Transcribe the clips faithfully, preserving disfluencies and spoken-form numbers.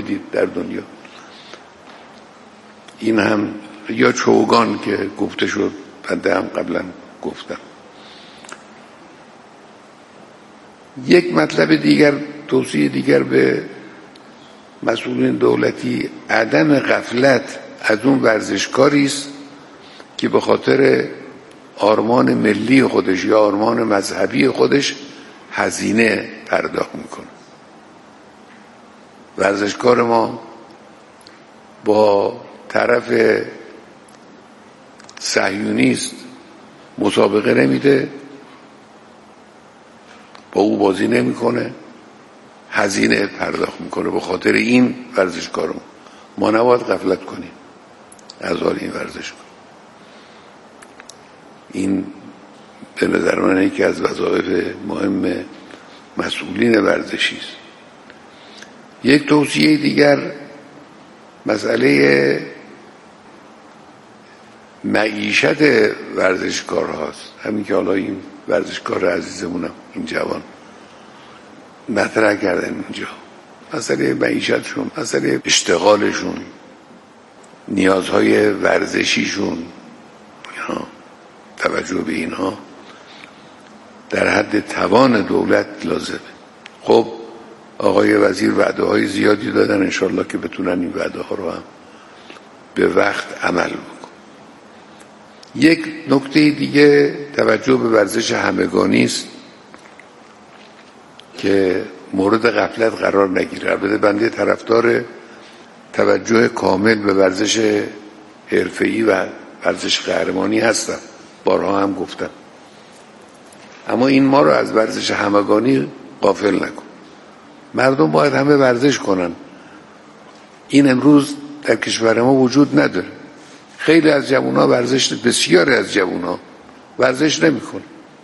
دیدید در دنیا. این هم یا چوگان که گفته شد، بنده هم قبلا گفتم. یک مطلب دیگر، توصیه دیگر به مسئولین دولتی، عدم غفلت از اون ورزشکاری است که به خاطر آرمان ملی خودش یا آرمان مذهبی خودش هزینه پرداخت میکنه. ورزشکار ما با طرف صهیونیست مسابقه نمیده، با او بازی نمیکنه، هزینه پرداخت میکنه. به خاطر این ورزشکارمون ما نباید غفلت کنیم از حال این ورزشکار. این به نظر من یکی از وظایف مهم مسئولین ورزشی است. یک توصیه دیگر مسئله معیشت ورزشکار هاست. همین که حالا این ورزشکار عزیزمونم این جوان مطرح کردن اینجا، مسئله معیشتشون، مسئله اشتغالشون، نیازهای ورزشیشون، اینا توجه به اینها در حد توان دولت لازمه. خب آقای وزیر وعده های زیادی دادن، انشالله که بتونن این وعده ها رو هم به وقت عمل بکن. یک نکته دیگه توجه به ورزش همگانی است که مورد غفلت قرار نگیره. البته بنده طرفدار توجه کامل به ورزش حرفه‌ای و ورزش قهرمانی هستم، بارها هم گفتم، اما این ما رو از ورزش همگانی غافل نکن. مردم باید همه ورزش کنن. این امروز در کشور ما وجود نداره. خیلی از جوان‌ها ورزش، بسیاری از جوان‌ها ورزش نمی‌کنن.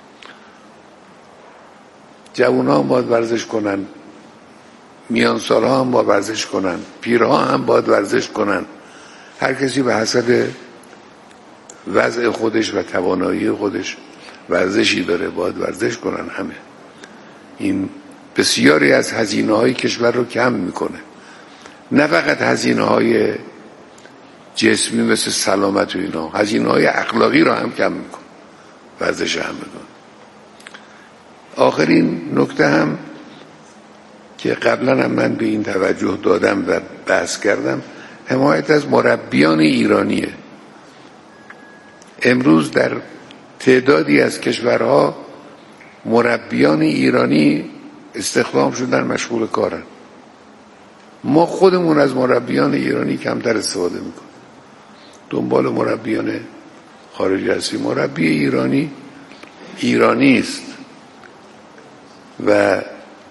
جوان‌ها هم باید ورزش کنن، میان سال‌ها هم باید ورزش کنن، پیرها هم باید ورزش کنن. هر کسی به حسب وضع خودش و توانایی خودش ورزشی داره، باید ورزش کنن همه. این بسیاری از هزینه‌های کشور رو کم میکنه. نه فقط هزینه‌های جسمی مثل سلامت و اینا، هزینه‌های اخلاقی رو هم کم میکنه ورزش همگان. آخرین نکته هم که قبلا هم من به این توجه دادم و بحث کردم، حمایت از مربیان ایرانیه. امروز در تعدادی از کشورها مربیان ایرانی استخدام شدن، مشغول کارن. ما خودمون از مربیان ایرانی کمتر استفاده میکنیم، دنبال مربیان خارجی هستیم. مربی ایرانی ایرانی است و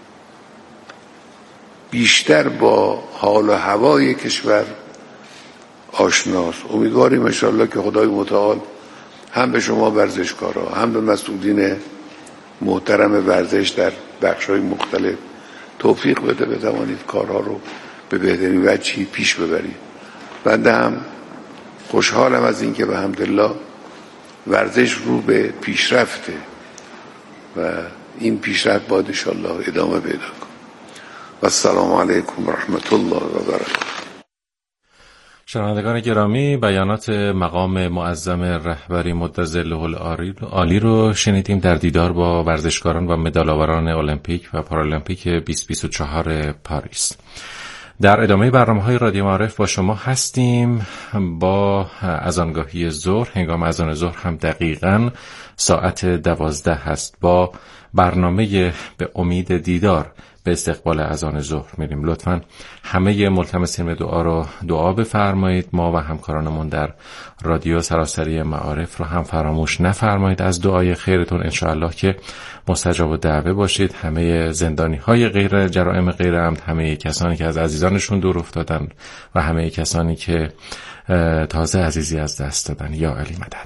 بیشتر با حال و هوای کشور آشناست. امیدواریم انشاءالله که خدای متعال هم به شما ورزشکارا، هم به مسئولین محترم ورزش در بخش‌های مختلف توفیق بده، بتوانید کارها رو به بهترین وجهی پیش ببرید. بنده هم خوشحالم از این که به حمدالله ورزش رو به پیشرفته و این پیشرفت باید انشاءالله ادامه پیدا کنه. و السلام علیکم و رحمت الله و برکاته. شنوندگان گرامی، بیانات مقام معظم رهبری مدظله العالی رو شنیدیم در دیدار با ورزشکاران و مدال‌آوران المپیک و پارالمپیک بیست بیست و چهار پاریس. در ادامه برنامه‌های رادیو معارف با شما هستیم. با اذانگاهی ظهر، هنگام اذان ظهر هم دقیقاً ساعت دوازده هست. با برنامه به امید دیدار به استقبال اذان ظهر میریم. لطفاً همه ملتمسین به دعا رو دعا بفرمایید. ما و همکارانمون در رادیو سراسری معارف رو هم فراموش نفرمایید از دعای خیرتون، انشاءالله که مستجاب الدعوه باشید. همه زندانی های غیر جرائم غیر عمد، همه کسانی که از عزیزانشون دور افتادن و همه کسانی که تازه عزیزی از دست دادن، یا علی مدد.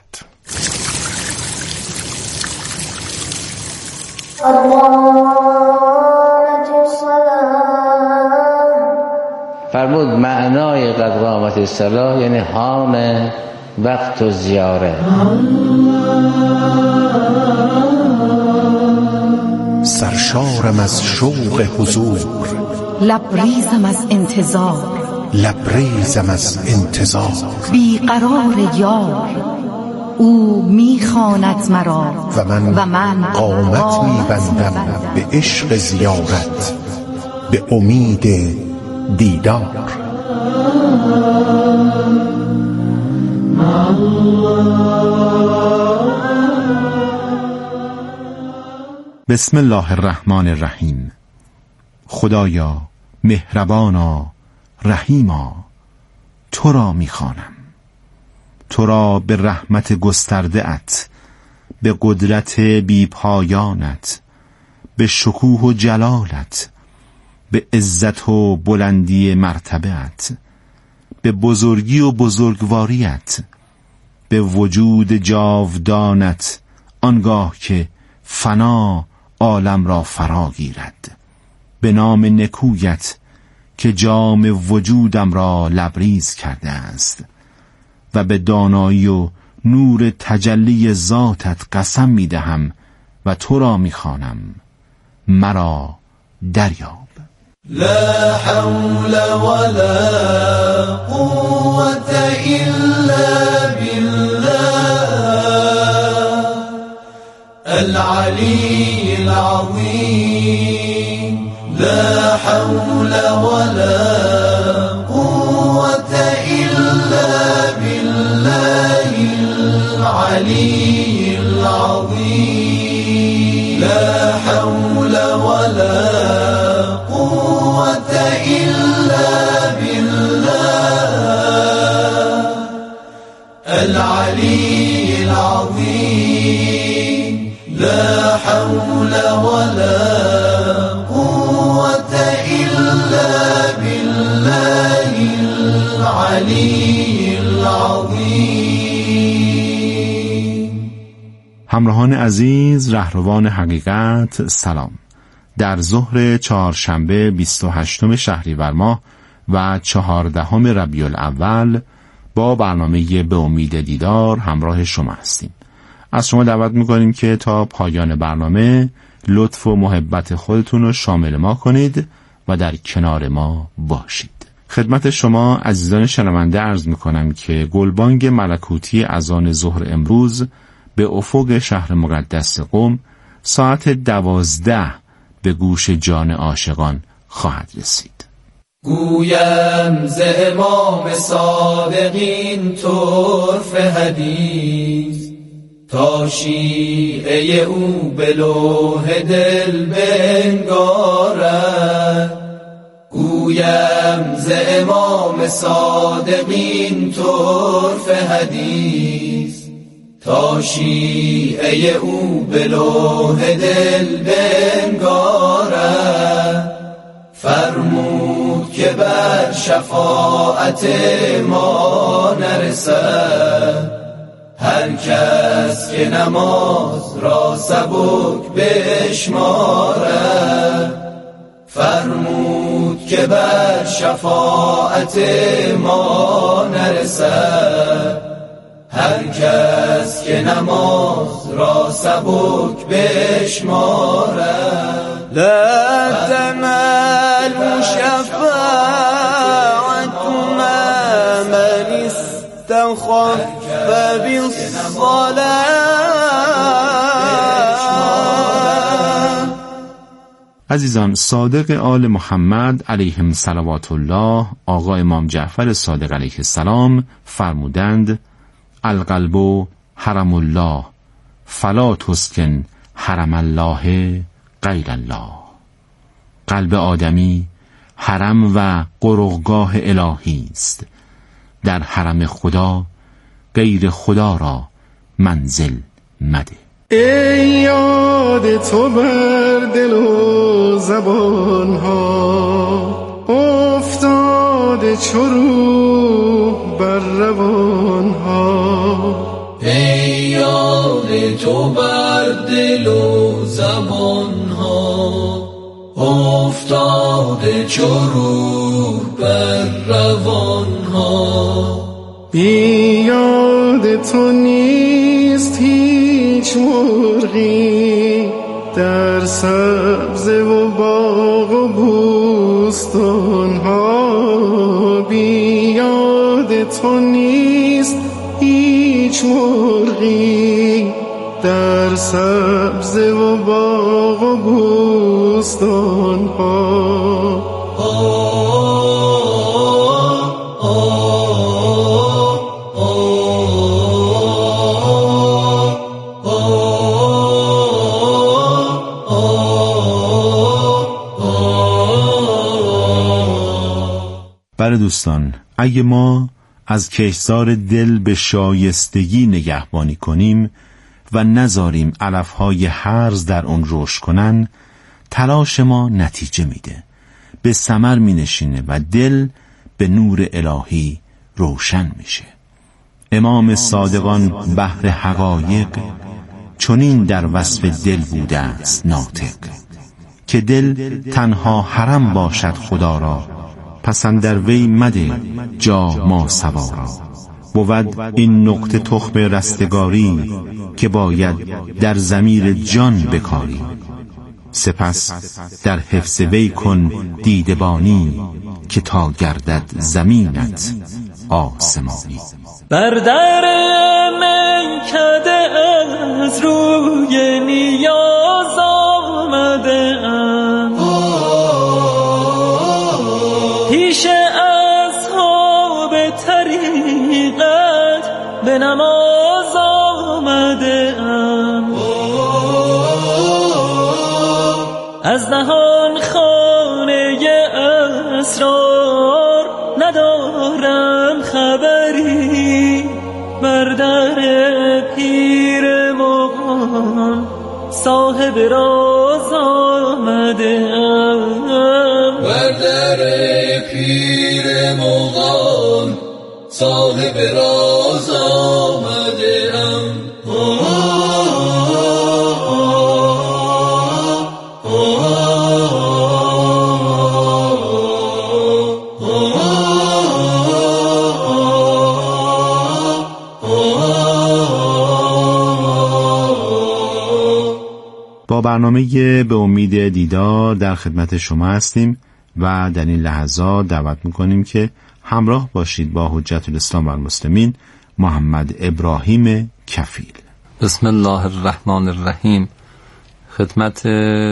فرمود معنای قد قامت الصلاة یعنی حان وقت و زیاره. سرشارم از شوق حضور، لبریزم از انتظار، لبریزم از انتظار. بیقرار یار او میخواند مرا و من, و من قامت میبندم به عشق زیارت، به امید دیدار. بسم الله الرحمن الرحیم. خدایا مهربانا رحیما، تو را میخوانم، تو را به رحمت گسترده ات، به قدرت بی پایانت، به شکوه و جلالت، به عزت و بلندی مرتبه‌ات، به بزرگی و بزرگواریت، به وجود جاودانت، آنگاه که فنا عالم را فرا گیرد، به نام نکویت که جام وجودم را لبریز کرده است، و به دانایی و نور تجلی ذاتت قسم می دهم و تو را می خوانم، مرا دریاب. لا حول ولا قوة إلا بالله العلي العظيم. لا حول ولا قوة إلا بالله العلي العظيم. لا حول ولا قوة إلا بالله العلي العظيم. لا حول ولا قوة إلا بالله العلي العظيم. همراهان عزیز، رهروان حقیقت، سلام. در ظهر چهارشنبه بیست و هشتم شهریور ماه و چهاردهم ربیع الاول با برنامه به امید دیدار همراه شما هستیم. از شما دعوت میکنیم که تا پایان برنامه لطف و محبت خودتون رو شامل ما کنید و در کنار ما باشید. خدمت شما عزیزان شنونده عرض میکنم که گلبانگ ملکوتی اذان ظهر امروز به افق شهر مقدس قم ساعت دوازده به گوش جان عاشقان خواهد رسید. گویم ز امام صادقین طرف حدیث، تا شیعه او به لوح دل بنگارد. گویم ز امام صادقین طرف حدیث، تا شیعه او به لوح دل بنگارد. فرمود که بر شفاعت ما نرسد هر کس که نماز را سبک بشمارد. فرمود که بر شفاعت ما نرسد هر کس که نماز را سبک بشمارد. لا تنال شفاعتنا من استخف بالصلاة. عزیزان، صادق آل محمد علیهم صلوات الله، آقا امام جعفر صادق علیه السلام فرمودند: القلب حرم الله فلا تسکن حرم الله غیر الله. قلب آدمی حرم و قرغگاه الهی است، در حرم خدا غیر خدا را منزل مده. ای یاد تو بر دل و زبان ها افتاده چو روح بر روان ها. ای یاد تو بر دل و زبان ها افتاده چو روح بر روان ها. بی یاد تو نیست هیچ مرغی در سبزه و باغ و بوستان تو نیست هیچ مرغی در سبزه و باغ و بوستان ها. بله دوستان، اگه ما از کشتزار دل به شایستگی نگهبانی کنیم و نذاریم علفهای هرز در اون رشد کنن، تلاش ما نتیجه میده، به ثمر مینشینه و دل به نور الهی روشن میشه. امام صادقان بحر حقایق چنین در وصف دل بوده است ناطق، که دل تنها حرم باشد خدا را، پس اندر وی مده جا ما سوارا. بود این نقطه تخم رستگاری که باید در ضمیر جان بکاری. سپس در حفظ وی کن دیدبانی که تا گردد زمینت آسمانی. بر در میکده از روی نیاز آمده ام، پیش اصحاب طریقت به نماز آمده ام. از نهان خانه اسرار ندارم خبری، بر در پیر مغان صاحب راز آمده ام. بر در پیر مغان صاحب راز آمده ام. با برنامه به امید دیدار در خدمت شما هستیم و در این لحظات دعوت میکنیم که همراه باشید با حجت الاسلام و المسلمین محمد ابراهیم کفیل. بسم الله الرحمن الرحیم. خدمت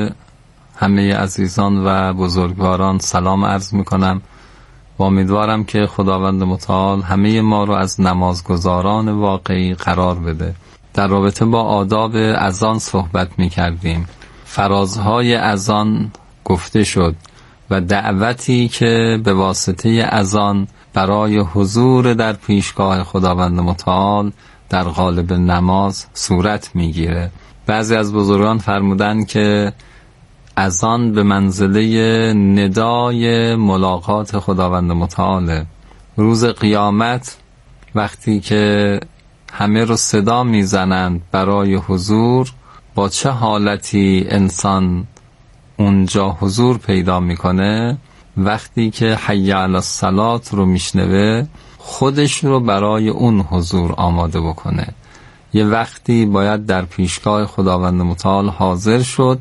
همه عزیزان و بزرگواران سلام عرض میکنم و امیدوارم که خداوند متعال همه ما رو از نمازگزاران واقعی قرار بده. در رابطه با آداب اذان صحبت می کردیم. فرازهای اذان گفته شد و دعوتی که به واسطه اذان برای حضور در پیشگاه خداوند متعال در قالب نماز صورت می گیره. بعضی از بزرگان فرمودند که اذان به منزله ندای ملاقات خداوند متعاله. روز قیامت وقتی که همه رو صدا میزنند برای حضور، با چه حالتی انسان اونجا حضور پیدا میکنه؟ وقتی که حی علی الصلاة رو میشنوه، خودش رو برای اون حضور آماده بکنه. یه وقتی باید در پیشگاه خداوند متعال حاضر شد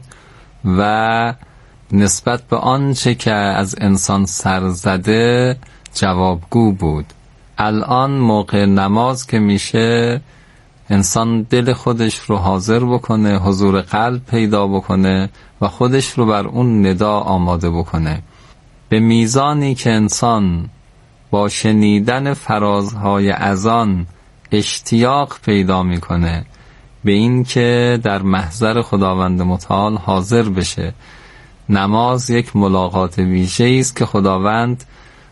و نسبت به آنچه که از انسان سر زده جوابگو بود. الان موقع نماز که میشه، انسان دل خودش رو حاضر بکنه، حضور قلب پیدا بکنه و خودش رو بر اون ندا آماده بکنه. به میزانی که انسان با شنیدن فرازهای اذان اشتیاق پیدا میکنه به این که در محضر خداوند متعال حاضر بشه. نماز یک ملاقات ویژه‌ای است که خداوند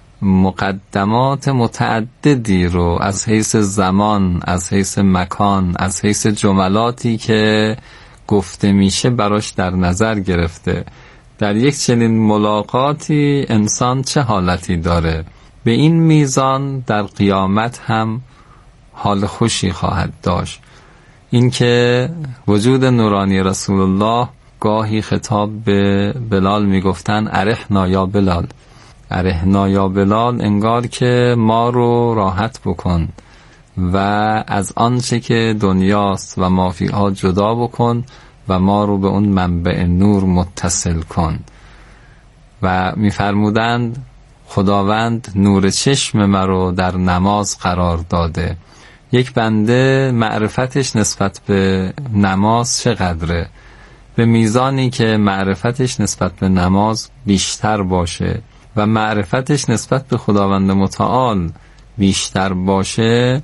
مقدمات متعددی رو از حیث زمان، از حیث مکان، از حیث جملاتی که گفته میشه براش در نظر گرفته. در یک چنین ملاقاتی انسان چه حالتی داره؟ به این میزان در قیامت هم حال خوشی خواهد داشت. اینکه وجود نورانی رسول الله گاهی خطاب به بلال میگفتن ارحنا یا بلال، ارحنا یا بلال، انگار که ما رو راحت بکن و از آنچه که دنیاست و مافیها جدا بکن و ما رو به اون منبع نور متصل کن. و میفرمودند خداوند نور چشم مرا در نماز قرار داده. یک بنده معرفتش نسبت به نماز چقدره؟ به میزانی که معرفتش نسبت به نماز بیشتر باشه و معرفتش نسبت به خداوند متعال بیشتر باشه،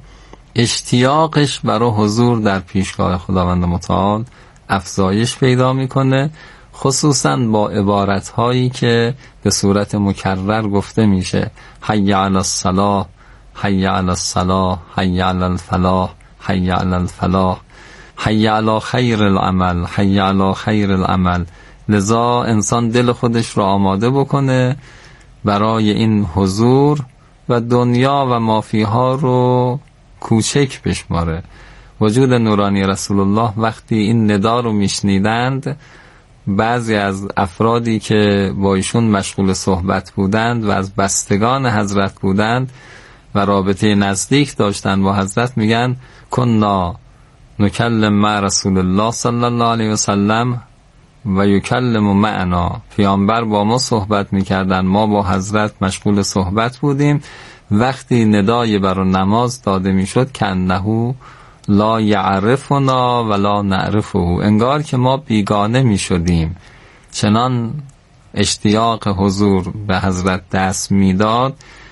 اشتیاقش برای حضور در پیشگاه خداوند متعال افزایش پیدا میکنه، خصوصا با عبارتهایی که به صورت مکرر گفته میشه: حی علی الصلاة، حی علی الصلاة، حی علی الفلاح، حی علی الفلاح، حی علی خیر العمل، حی علی خیر العمل. لذا انسان دل خودش رو آماده بکنه برای این حضور و دنیا و مافیها رو کوچک بشماره. وجود نورانی رسول الله وقتی این ندا رو میشنیدند، بعضی از افرادی که با ایشون مشغول صحبت بودند و از بستگان حضرت بودند و رابطه نزدیک داشتند با حضرت، میگن کنا نکلم مع رسول الله صلی الله علیه وسلم و یکلم معنا. پیامبر با ما صحبت میکردن، ما با حضرت مشغول صحبت بودیم. وقتی ندای بر نماز داده میشد کنهو لا یعرفنا ولا نعرفه، انگار که ما بیگانه میشدیم. چنان اشتیاق حضور به حضرت دست میداد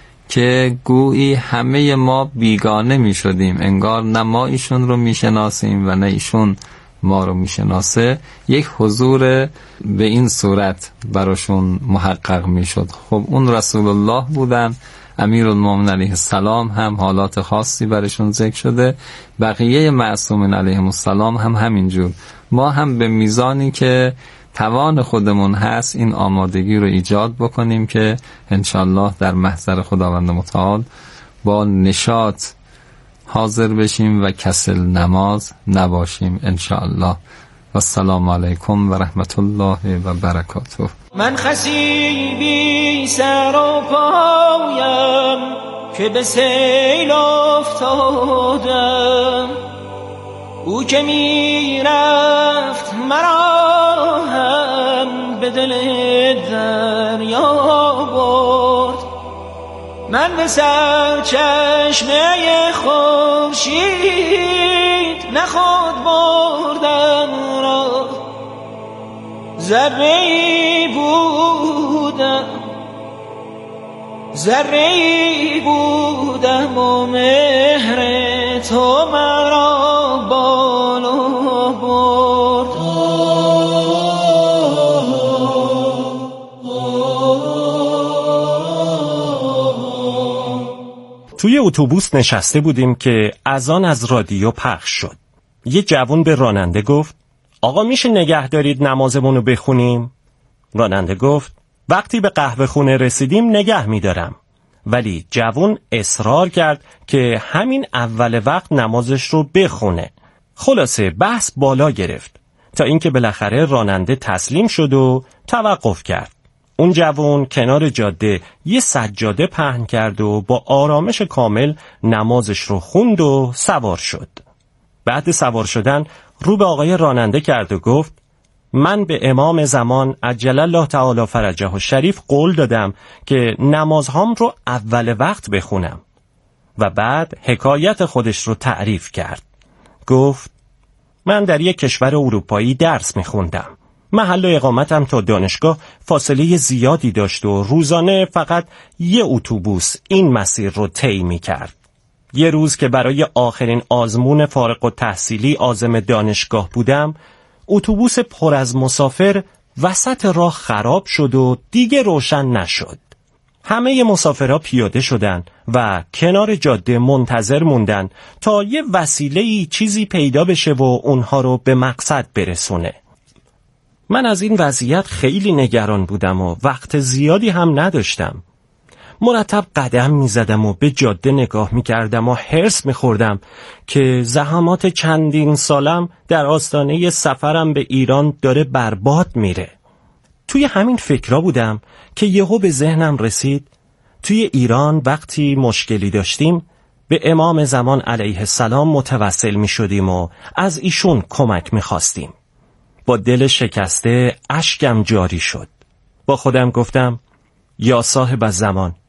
که گویی همه ما بیگانه میشدیم، انگار نه ما ایشون رو میشناسیم و نه ایشون ما رو میشناسه. یک حضور به این صورت براشون محقق میشد. خب اون رسول الله بودن، امیرالمومنین علیه السلام هم حالات خاصی برشون ذکر شده، بقیه معصومین علیهم السلام هم همینجور. ما هم به میزانی که توان خودمون هست این آمادگی رو ایجاد بکنیم که انشالله در محضر خداوند متعال با نشاط حاضر بشیم و کسل نماز نباشیم انشالله. و السلام علیکم و رحمت الله و برکاته. من خسیبی سر و پایم که به سیل افتادم، او که می رفت مرا هم به دل دریا برد. من به سر چشمه خورشید نه خود بردم را، ذره‌ای بودم ذره‌ای بودم و مهر تو مرا بالا برد. توی اتوبوس نشسته بودیم که اذان از رادیو پخش شد. یه جوان به راننده گفت آقا میشه نگه دارید نمازمونو بخونیم؟ راننده گفت وقتی به قهوه خونه رسیدیم نگه میدارم. ولی جوان اصرار کرد که همین اول وقت نمازش رو بخونه. خلاصه بحث بالا گرفت تا اینکه بالاخره راننده تسلیم شد و توقف کرد. اون جوان کنار جاده یه سجاده پهن کرد و با آرامش کامل نمازش رو خوند و سوار شد. بعد سوار شدن رو به آقای راننده کرد و گفت من به امام زمان عجل الله تعالی فرجه الشریف قول دادم که نمازهام رو اول وقت بخونم. و بعد حکایت خودش رو تعریف کرد. گفت من در یک کشور اروپایی درس میخوندم. محل اقامتم تا دانشگاه فاصله زیادی داشت و روزانه فقط یه اتوبوس این مسیر رو طی می‌کرد. یه روز که برای آخرین آزمون فارغ التحصیلی عازم دانشگاه بودم، اتوبوس پر از مسافر وسط راه خراب شد و دیگه روشن نشد. همه مسافرها پیاده شدن و کنار جاده منتظر موندن تا یه وسیله‌ای چیزی پیدا بشه و اونها رو به مقصد برسونه. من از این وضعیت خیلی نگران بودم و وقت زیادی هم نداشتم. مرتب قدم می زدم و به جاده نگاه می کردم و هرس می خوردم که زحمات چندین سالم در آستانه سفرم به ایران داره برباد میره. توی همین فکرها بودم که یهو به ذهنم رسید توی ایران وقتی مشکلی داشتیم به امام زمان علیه السلام متوسل می شدیم و از ایشون کمک می خواستیم. با دل شکسته اشکم جاری شد. با خودم گفتم یا صاحب الزمان،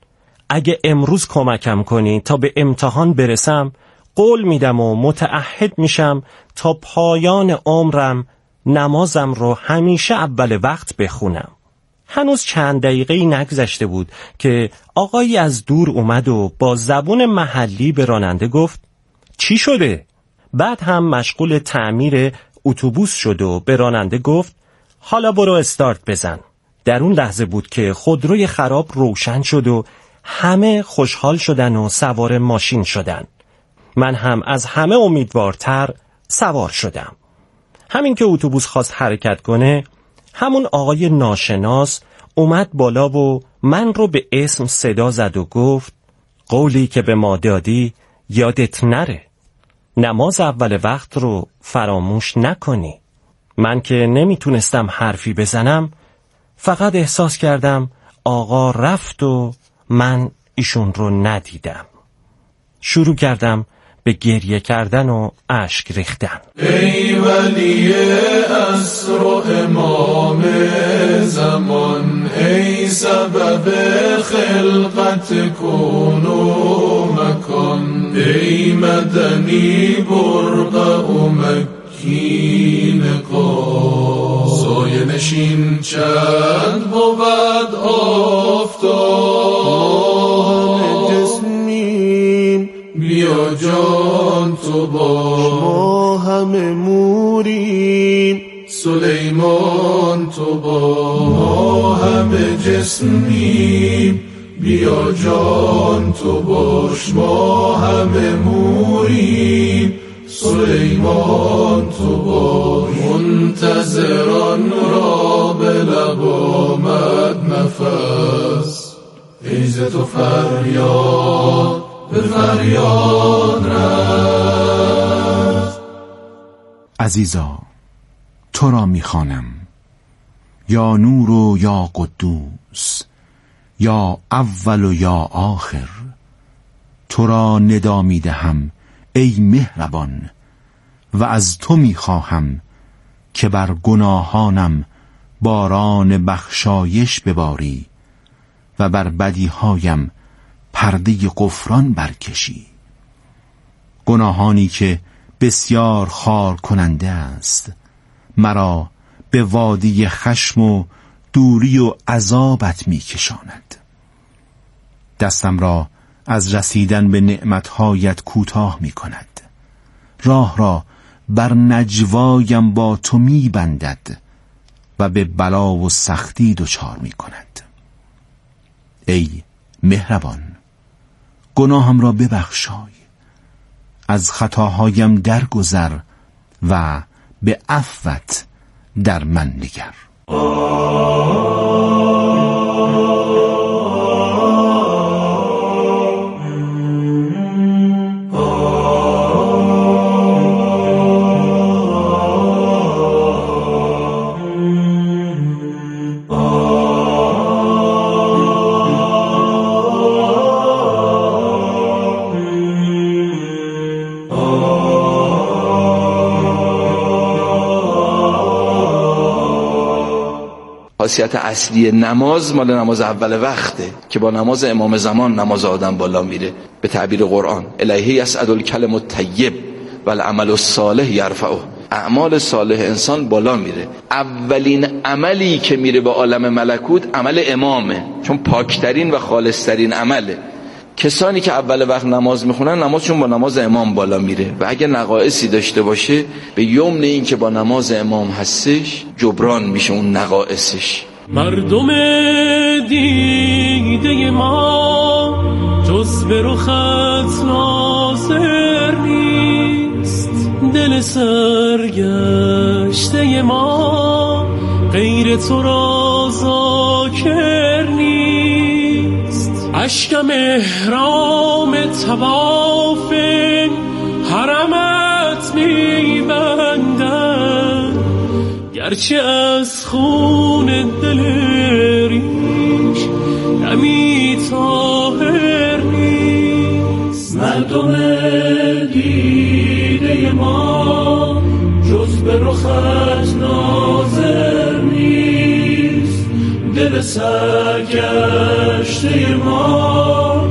اگه امروز کمکم کنی تا به امتحان برسم، قول میدم و متعهد میشم تا پایان عمرم نمازم رو همیشه اول وقت بخونم. هنوز چند دقیقه‌ای نگذشته بود که آقایی از دور اومد و با زبون محلی به راننده گفت چی شده؟ بعد هم مشغول تعمیر اتوبوس شد و به راننده گفت حالا برو استارت بزن. در اون لحظه بود که خودروی خراب روشن شد و همه خوشحال شدن و سوار ماشین شدن. من هم از همه امیدوارتر سوار شدم. همین که اتوبوس خواست حرکت کنه، همون آقای ناشناس اومد بالا و من رو به اسم صدا زد و گفت قولی که به ما دادی یادت نره، نماز اول وقت رو فراموش نکنی. من که نمیتونستم حرفی بزنم، فقط احساس کردم آقا رفت و من ایشون رو ندیدم. شروع کردم به گریه کردن و اشک ریختن. ای ولی عصر و امام زمان، ای سبب خلقت کون و مکان، ای مدنی برقع و مکین قا، سایه نشین چند بود آفتاب، جسمین بیا جان تو باش، ما همه موریم سلیمان تو باش، ما همه جسمیم بیا جان تو باش، ما همه موریم سلیمان تو باش، منتظران را به لب آمد نفس، ایز تو فریاد به فریاد رفت. عزیزا تو را میخوانم، یا نور و یا قدوس، یا اول و یا آخر، تو را ندا میدهم ای مهربان، و از تو میخواهم که بر گناهانم باران بخشایش بباری و بر بدیهایم پرده غفران برکشی. گناهانی که بسیار خار کننده است، مرا به وادی خشم و دوری و عذابت میکشاند. دستم را از رسیدن به نعمتهایت کوتاه میکند، راه را بر نجوایم با تو میبندد و به بلا و سختی دچار میکند. ای مهربان، گناهم را ببخشای، از خطاهایم درگذر و به عفوت در من نگر. خاصیت اصلی نماز مال نماز اول وقته که با نماز امام زمان نماز آدم بالا میره. به تعبیر قرآن الیه یصعد الکلم الطیب و العمل الصالح یرفعه، اعمال صالح انسان بالا میره. اولین عملی که میره به عالم ملکوت عمل امامه، چون پاکترین و خالصترین عمله. کسانی که اول وقت نماز میخونن نمازشون با نماز امام بالا میره و اگه نقائصی داشته باشه به یمن این که با نماز امام هستش جبران میشه اون نقائصش. مردم دیده ما جز به رخت ناظر نیست، دل سرگشته ما غیر تو را ذاکر نیست. اشکم احرام طواف حرمت میبندم، گرچه از خون دل ریش دمی طاهر نیست. مردم دیده ما جز به رخت ناظر نیست، دل سرگشته ما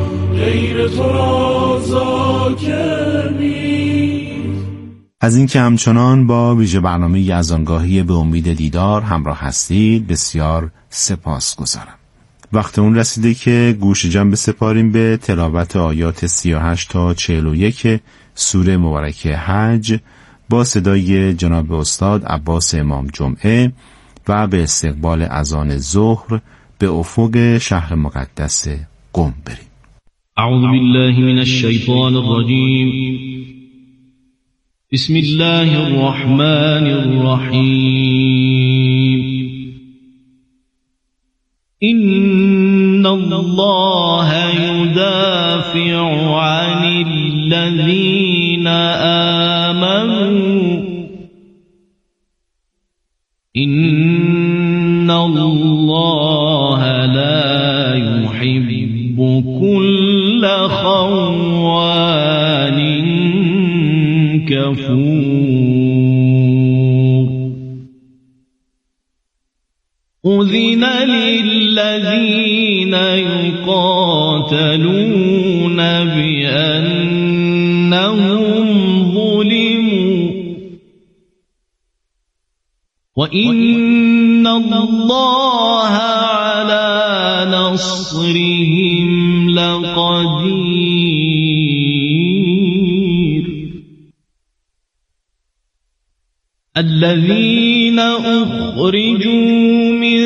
تو را ذاکر نیست. از اینکه همچنان با ویژه برنامه یزدانگاهی به امید دیدار همراه هستید بسیار سپاسگزارم. وقت اون رسیده که گوش جمع بسپاریم به تلاوت آیات سی و هشت تا چهل و یک سوره مبارکه حج با صدای جناب استاد عباس امام جمعه و به استقبال اذان ظهر به افق شهر مقدس قم بریم. اعوذ بالله من الشیطان الرجیم. بسم الله الرحمن الرحیم. إن الله يدافع عن الذين آمنوا إن الله لا يحب كل خوان كفور. أذن للذين يقاتلون بأنهم ظلموا وإن الله على نصرهم لقدير. الذين أخرجوا من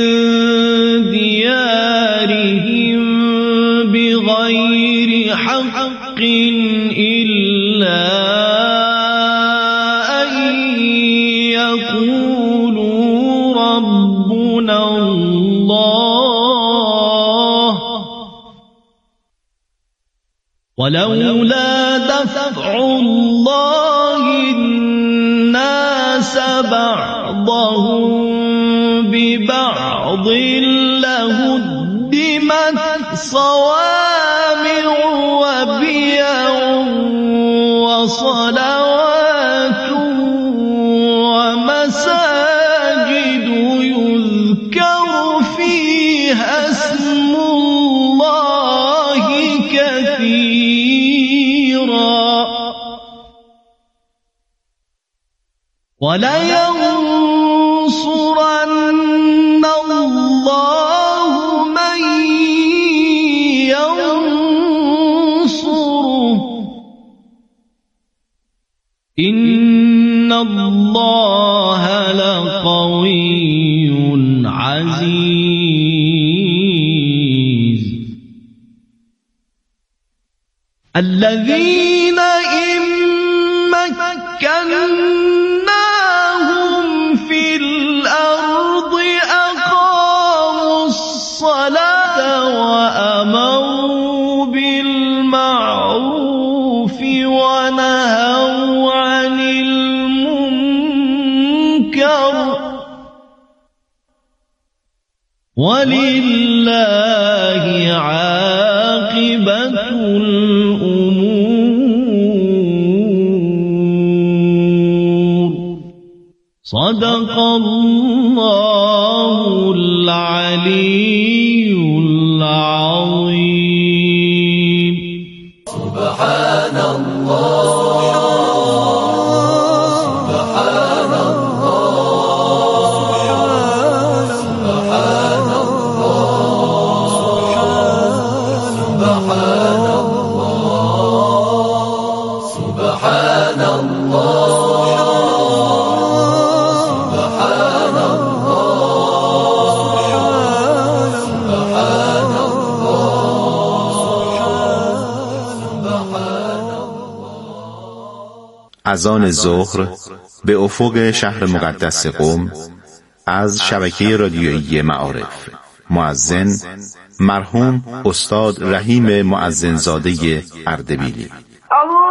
ديارهم بغير حق إلا أن يقولوا ربنا الله ولولا دفع الله الناس بعضهم ببعض لهدمت صوامع وبيع وصلوات ومساجد يذكر فيها اسم الله كثيرا ولينصرن الله من ينصره إن الله لقوي عزيز. الذين إن مكناهم في الأرض أقاموا الصلاة وأمروا بالمعروف ونهوا عن المنكر ولله عاقبة الأمور. صدق الله العلي العظيم. سبحان الله سبحان الله سبحان الله سبحان الله سبحان الله اذان ظهر به افق شهر مقدس قم از شبکه رادیویی معارف. مؤذن مرحوم استاد رحیم مؤذنزاده اردبیلی.